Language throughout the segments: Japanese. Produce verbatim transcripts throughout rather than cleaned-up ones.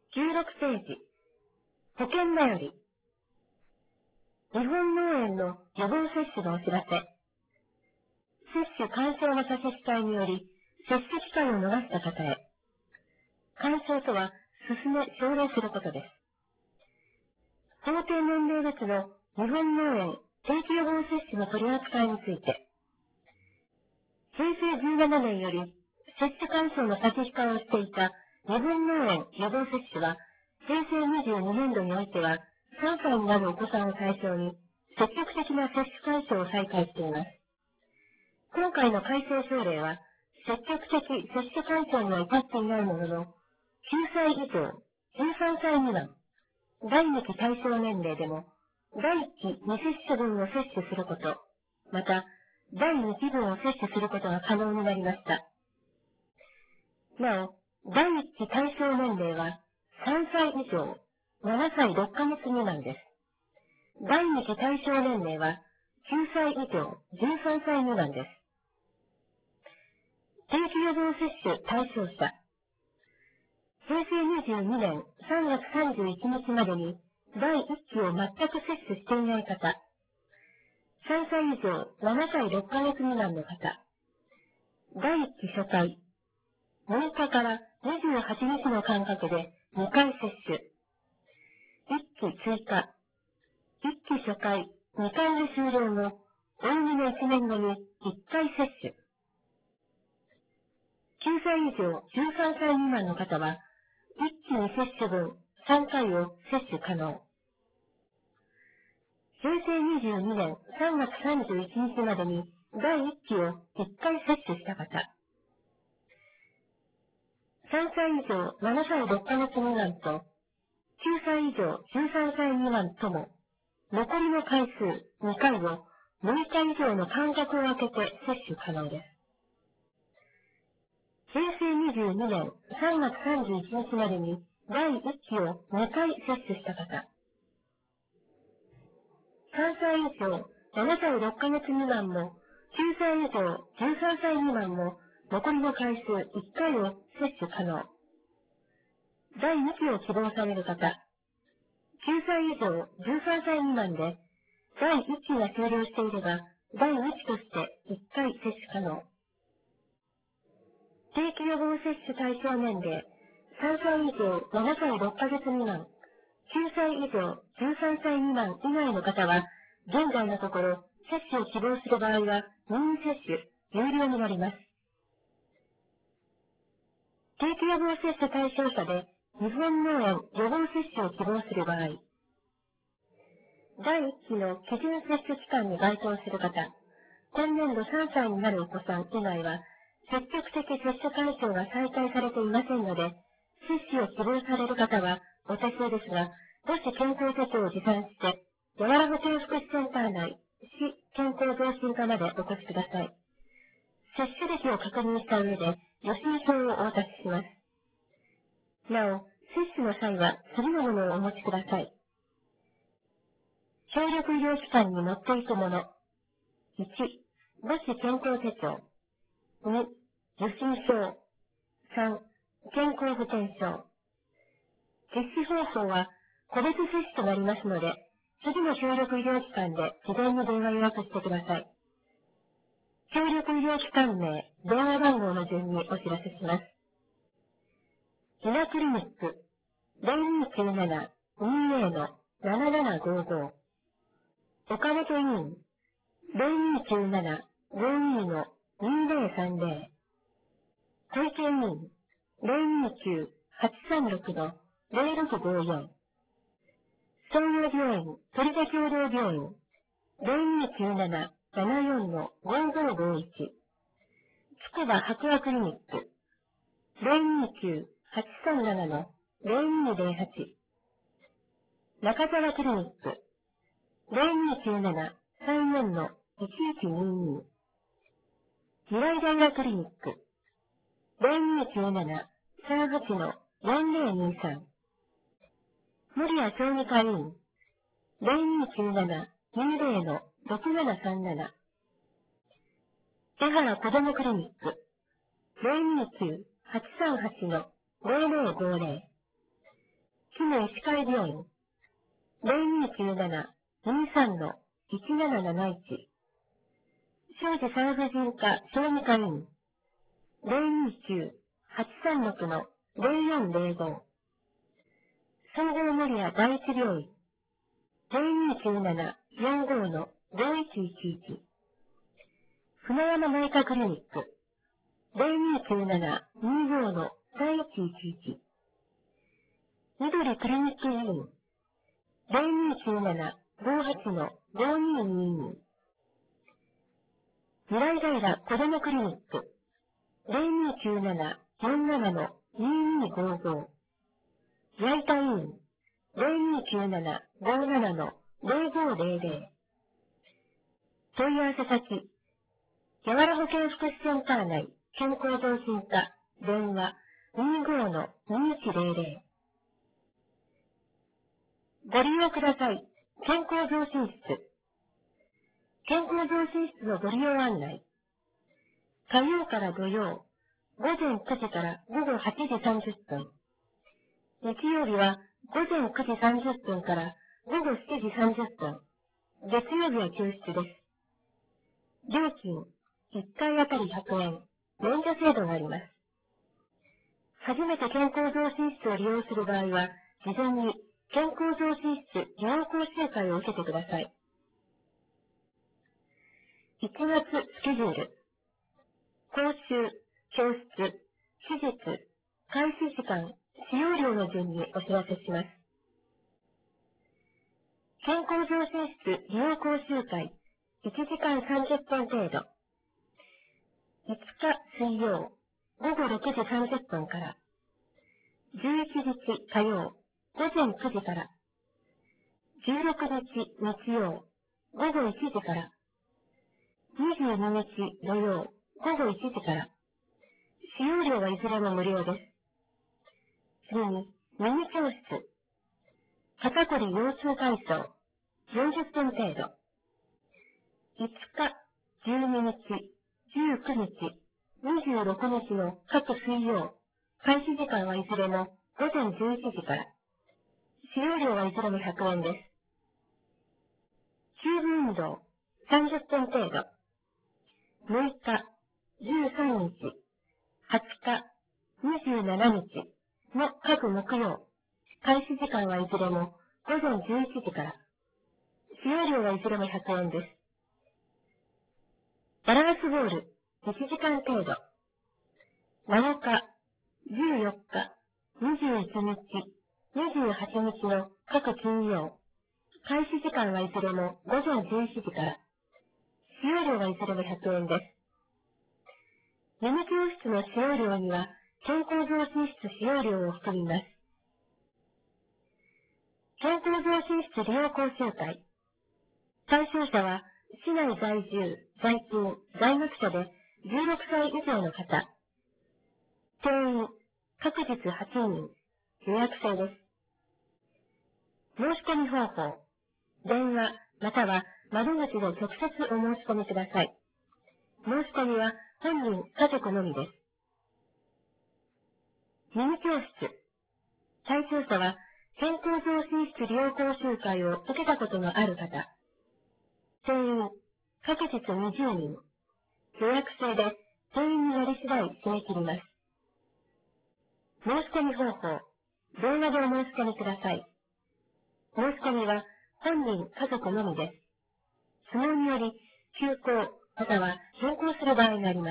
じゅうろくページ、保険便り。日本農園の予防接種のお知らせ。接種勧奨の差し控えにより、接種機会を逃した方へ。勧奨とは、進め、奨励することです。法定年齢別の日本農園定期予防接種の取り扱いについて、平成じゅうななねんより接種勧奨の差し控えをしていた日本農園予防接種は、平成にじゅうにねんどにおいてはさんさいになるお子さんを対象に積極的な接種勧奨を再開しています。今回の改正省令は、積極的接種勧奨には至っていないものの、きゅうさい以上、じゅうさんさい未満、だいにき対象年齢でも、だいいっきに接種分を接種すること、また、だいにきぶんを接種することが可能になりました。なお、だいいっき対象年齢はさんさい以上、ななさいろっかげつ未満です。だいにき対象年齢はきゅうさい以上、じゅうさんさい未満です。定期予防接種対象者。平成にじゅうにねんさんがつさんじゅういちにちまでにだいいっきを全く接種していない方、さんさい以上ななさいろっかげつ未満の方、だいいっき初回、むいかからにじゅうはちにちの間隔でにかい接種、いっき追加、いっき初回、にかいめ終了後、おおむねいちねんごにいっかい接種、きゅうさい以上じゅうさんさい未満の方は、一気に接種分さんかいを接種可能。平成にじゅうにねんさんがつさんじゅういちにちまでにだいいっきをいっかい接種した方。さんさい以上ななさいろっかげつ未満と、きゅうさい以上じゅうさんさい未満とも、残りの回数にかいをむいか以上の間隔を空けて接種可能です。平成にじゅうにねんさんがつさんじゅういちにちまでにだいいっきをにかい接種した方。さんさい以上ななさいろっかげつ未満も、きゅうさい以上じゅうさんさい未満も、残りの回数いっかいを接種可能。だいにきを希望される方。きゅうさい以上じゅうさんさい未満で、だいいっきが終了していれば、だいにきとしていっかい接種可能。定期予防接種対象年齢、さんさい以上ななさいろっかげつ未満、きゅうさい以上じゅうさんさい未満以外の方は、現在のところ、接種を希望する場合は、任意接種、有料になります。定期予防接種対象者で、日本農園予防接種を希望する場合、だいいっきの基準接種期間に該当する方、今年度さんさいになるお子さん以外は、積極的接種対象が再開されていませんので、接種を希望される方は、お手数ですが、母子健康手帳を持参して、やわら保健福祉センター内、市健康増進課までお越しください。接種歴を確認した上で、予診票をお渡しします。なお、接種の際は次のものをお持ちください。協力医療機関に持っていくもの。いち、母子健康手帳。に、受診票。さん、健康保険証。実施方法は個別接種となりますので、次の協力医療機関で事前に電話予約してください。協力医療機関名、電話番号の順にお知らせします。ひなクリニック、ゼロにきゅうなな にゼロ のななななごご。岡本医院、ゼロにきゅうなな ごに のにゼロさんゼロ。小池医院、ゼロにきゅう はちさんろく のゼロろくごよん。総合病院、鳥田共同病院、ゼロにきゅうなな ななよん のごごごいち。つくば白亜クリニック、ゼロにきゅう はちさんなな のゼロにゼロはち。中沢クリニック、ゼロにきゅうなな さんよん のいちいちにに。未来大学クリニック、ゼロにきゅうなな さんはち のよんゼロにさん。森谷小児科医院、ゼロにきゅうなな にゼロ のろくななさんなな。江原子どもクリニック、ゼロにきゅう はちさんはち のゼロゼロごゼロ。 市の医師会病院、ゼロにーきゅうなな にーさん いちなななないち、庄司産婦人科小児科医院、ゼロにーきゅう はちさんろく ゼロよんゼロご、総合守谷第一病院、ゼロにーきゅうなな よんご ゼロいちいちいち、船山内科クリニック、ゼロにーきゅうなな にーご さんいちいちいち、緑クリニック医院、ゼロにーきゅうなな ごはち ごにーにーに、未来平子どもクリニック、ゼロにーきゅうなな よんなな にーにーごご、矢板医院、ゼロにーきゅうなな ごなな ゼロごゼロゼロ、問い合わせ先、やわら保健福祉センター内健康増進課、電話 にーご にーいちゼロゼロ、ご利用ください。健康増進室。健康増進室のご利用案内。火曜から土曜、午前くじから午後はちじさんじゅっぷん。日曜日は午前くじさんじゅっぷんから午後しちじさんじゅっぷん。月曜日は休室です。料金、いっかいあたりひゃくえん、免除制度があります。初めて健康増進室を利用する場合は、事前に健康増進室利用講習会を受けてください。いちがつスケジュール。講習、教室、手術、開始時間、使用料の順にお知らせします。健康増進室利用講習会、いちじかんさんじゅっぷん程度。いつか水曜、午後ろくじさんじゅっぷんから。じゅういちにち火曜、午前くじから。じゅうろくにち日曜、午後いちじから。にじゅうににち土曜、午後いちじから。使用料はいずれも無料です。次に、ミニ教室。肩こり腰痛体操、よんじゅっぷん程度。いつか、じゅうににち、じゅうくにち、にじゅうろくにちの各水曜、開始時間はいずれも午前じゅういちじから。使用料はいずれもひゃくえんです。チューブ運動、さんじゅっぷん程度。むいか、じゅうさんにち、はつか、にじゅうしちにちの各木曜、開始時間はいずれも午前じゅういちじから。使用料はいずれもひゃくえんです。バランスボール、いちじかん程度。なのか、じゅうよっか、にじゅういちにち、にじゅうはちにちの各金曜、開始時間はいずれも午前じゅういちじから。使用料はいずれもひゃくえんです。ミニ教室の使用料には、健康増進室使用料を含みます。健康増進室利用講習会。対象者は、市内在住、在勤、在学者でじゅうろくさい以上の方。定員、各日はちにん、予約制です。申し込み方法。電話、または窓口で直接お申し込みください。申し込みは本人、家族のみです。ミニ教室。対象者は、健康増進室利用講習会を受けたことのある方。定員、各日にじゅうにん。予約制で、定員になり次第締め切ります。申し込み方法。電話でお申し込みください。申し込みは、本人、家族のみです。都合により、休校、または変更する場合があります。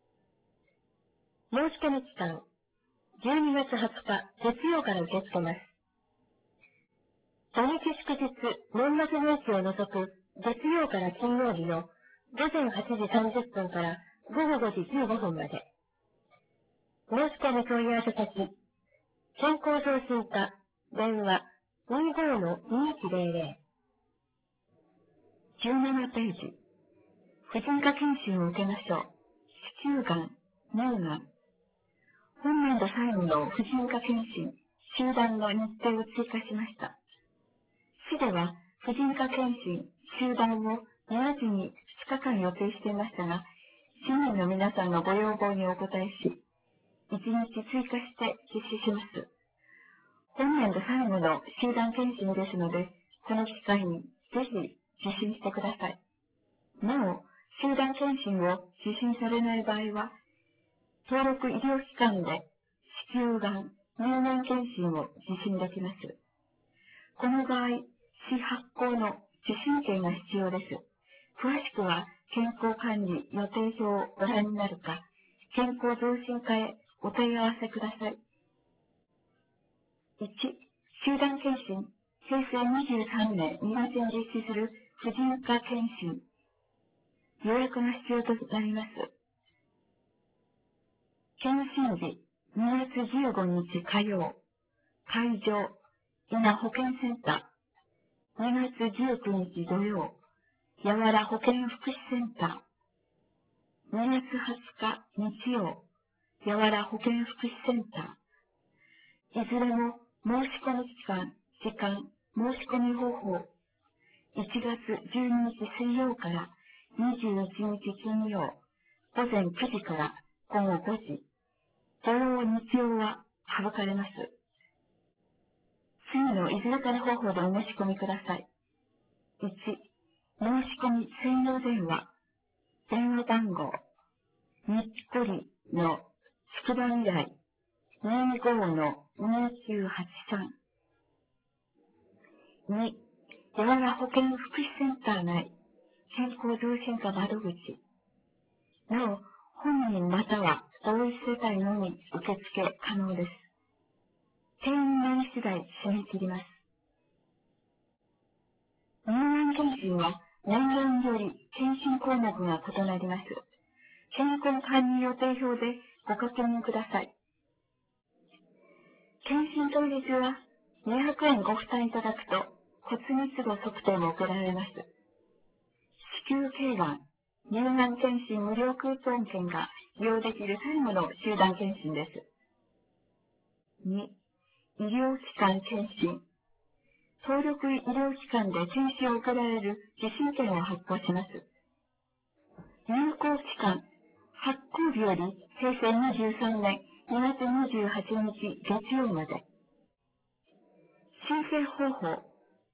申し込み期間、じゅうにがつはつか、月曜から受け付けます。土日祝日、年末年始を除く、月曜から金曜日の午前はちじさんじゅっぷんから午後ごじじゅうごふんまで。申し込み問い合わせ先、健康増進課、電話 にーご にいちゼロゼロ。じゅうななページ。婦人科検診を受けましょう。子宮がん、乳がん。本年度最後の婦人科検診、集団の日程を追加しました。市では、婦人科検診、集団をにがつにふつかかん予定していましたが、市民の皆さんのご要望にお応えし、いちにち追加して実施します。 本年度最後の集団検診ですので、この機会にぜひ受診してください。なお、集団検診を受診されない場合は、登録医療機関で子宮がん、乳がん検診を受診できます。この場合、市発行の受診券が必要です。詳しくは、健康管理予定表をご覧になるか、健康増進課へお問い合わせください。いち、集団検診、へいせいにじゅうさんねんにがつに実施する婦人科検診。予約が必要となります。検診日、にがつじゅうごにち火曜。会場、伊那保健センター。にがつじゅうくにち土曜。やわら保健福祉センター。にがつはつか日曜。やわら保健福祉センター。いずれも申し込み期間、時間、申し込み方法。いちがつじゅうににち水曜からにじゅういちにち金曜。午前くじからごごごじ。土曜、日曜は省かれます。次のいずれかの方法でお申し込みください。いち、申し込み専用電話。電話番号、にっこりの宿番依頼、にじゅうごのにきゅうはちさん。に、やわら保健福祉センター内、健康増進課窓口。なお、本人または同一世帯のみ受付可能です。定員なり次第締め切ります。乳がん検診は年齢により検診項目が異なります。健康管理予定表でご確認ください。検診当日はにひゃくえんご負担いただくと骨密度測定も受けられます。子宮頸がん、乳がん検診無料クーポン券が利用できる最後の集団検診です。に、医療機関検診。登録医療機関で検診を受けられる受診券を発行します。有効期間、発行日よりへいせいにじゅうさんねんにがつにじゅうはちにち月曜まで。申請方法。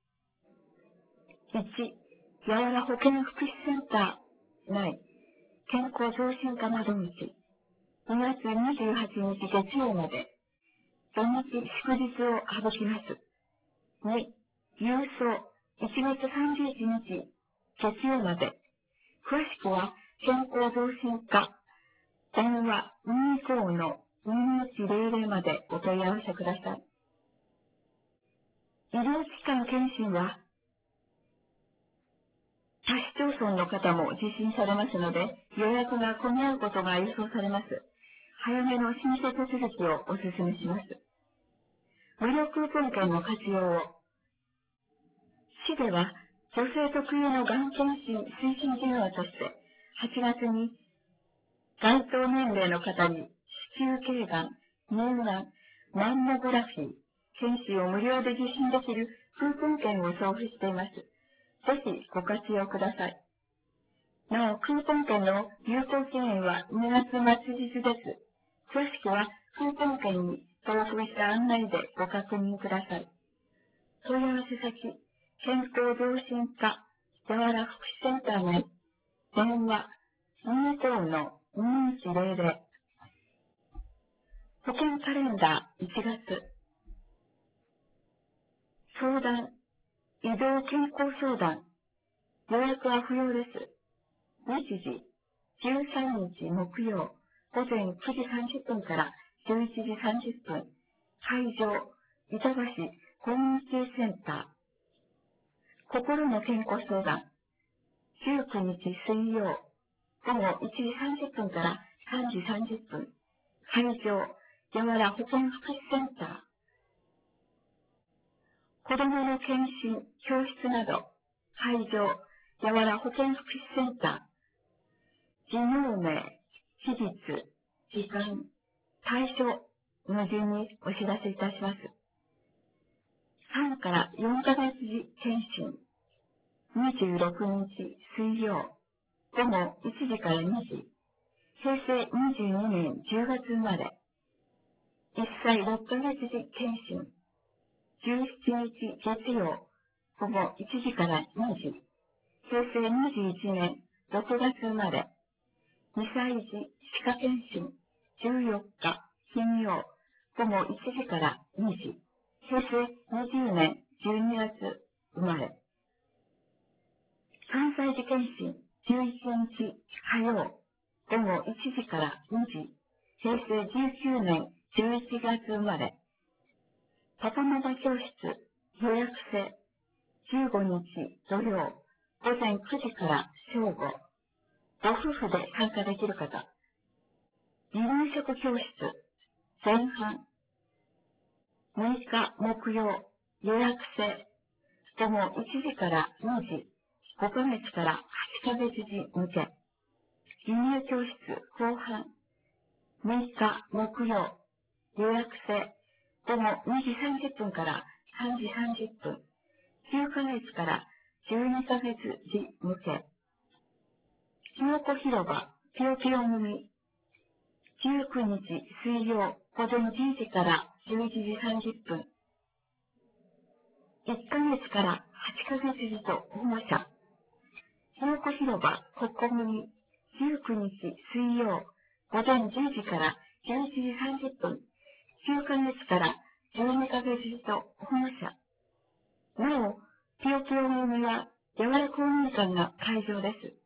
いち、やわら保健福祉センター内、健康増進課窓口。にがつにじゅうはちにち月曜まで。土日祝日を省きます。に、郵送いちがつさんじゅういちにち月曜まで。詳しくは健康増進課電話にじゅうごのにいちぜろぜろまでお問い合わせください。医療機関検診は他市町村の方も受診されますので、予約が混み合うことが予想されます。早めの申請手続きをお勧めします。無料クーポン券の活用を。市では、女性特有のがん検診推進事業として、はちがつに、該当年齢の方に子宮頸がん、乳がん、マンモグラフィー、検診を無料で受診できるクーポン券を送付しています。ぜひご活用ください。なお、クーポン券の有効期限はにがつ末日です。詳しくは、クーポン券に登録した案内でご確認ください。問い合わせ先、健康増進課、やわら福祉センター内、電話にじゅうごのにいちぜろぜろ。保険カレンダーいちがつ。相談、移動健康相談。予約は不要です。日時、じゅうさんにち木曜、午前くじさんじゅっぷんからじゅういちじさんじゅっぷん。会場、板橋コミュニティセンター。心の健康相談、じゅうくにち水曜、午後いちじさんじゅっぷんからさんじさんじゅっぷん。会場、やわら保健福祉センター。子どもの検診、教室など、会場、やわら保健福祉センター。事業名、期日、時間、対象の順にお知らせいたします。さんからよんかげつ時検診。にじゅうろくにち水曜、午後いちじからにじ。へいせいにじゅうにねんじゅうがつ生まれ。いっさいろっかげつ時検診。 じゅうしちにち月曜、午後いちじからにじ。平成にじゅういちねんろくがつ生まれ。にさい児歯科検診。じゅうよっか金曜、午後いちじからにじ。平成にじゅうねんじゅうにがつ生まれ。さんさい児検診。じゅういちにち火曜、午後いちじからにじ。平成じゅうきゅうねんじゅういちがつ生まれ。パパママ教室予約制。じゅうごにち土曜、午前くじから正午。ご夫婦で参加できる方。離乳食教室前半。むいか木曜、予約制。午後いちじからにじ。ごかげつからはちかげつ児向け。離乳教室後半。むいか木曜、予約制。午後にじさんじゅっぷんからさんじさんじゅっぷん。きゅうかげつからじゅうにかげつ児向け。きのこ広場ぴよぴよ組。じゅうくにち水曜、午前じゅうじからじゅういちじさんじゅっぷん。いっかげつからはちかげつ児と保護者。きのこ広場国庫組。じゅうくにち水曜、午前じゅうじからじゅういちじさんじゅっぷん。きゅうかげつからじゅうにかげつ児と保護者。なお、ぴよぴよ組は、やわら公民館が会場です。